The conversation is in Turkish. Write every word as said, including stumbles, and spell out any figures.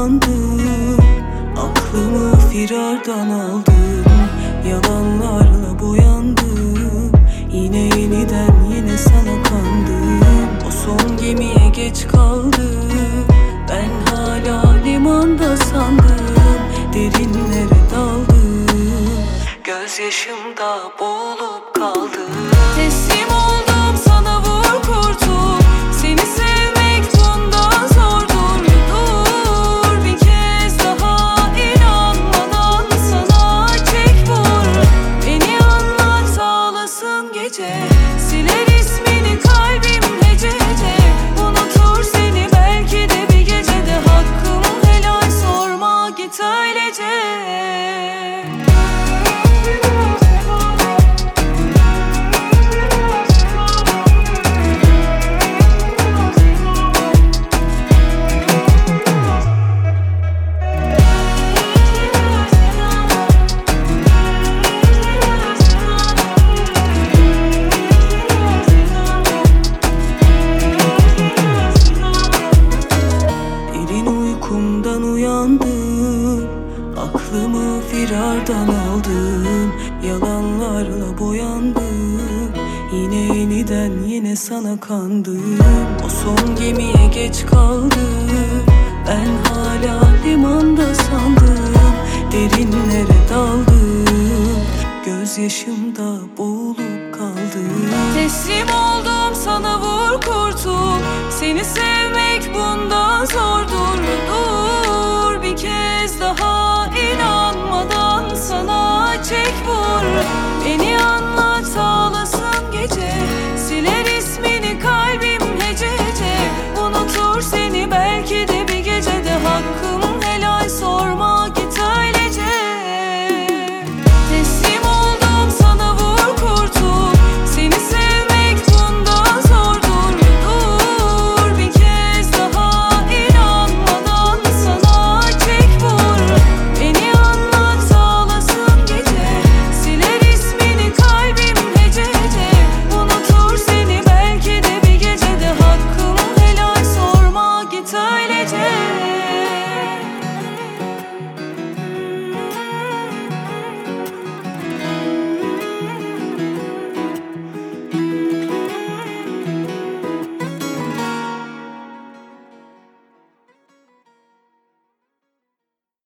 uyandım. Aklımı firardan aldın, yalanlarla boyandım. Yine yeniden yine sana kandım. O son gemiye geç kaldım. Ben hala limanda sandım, derinlere daldım. Gözyaşımda boğulup kaldım. Teslim oldum sana, vur kurtul. Seni sevmek bundan zordur. Dur bir kez daha, inanmadan sana çek vur. Beni anlat ağlasın gece, siler ismini kalbim hece hece. Unutur seni belki de bir gecede, hakkım helal sorma git öylece. Uykumdan uyandım, aklımı firardan aldım. Yalanlarla boyandım, yine yeniden yine sana kandım. O son gemiye geç kaldım, ben hala limanda sandım. Derinlere daldım, gözyaşımda boğulup kaldım. Teslim oldum sana, vur kurtul. Seni sevmek bundan zordur. Dur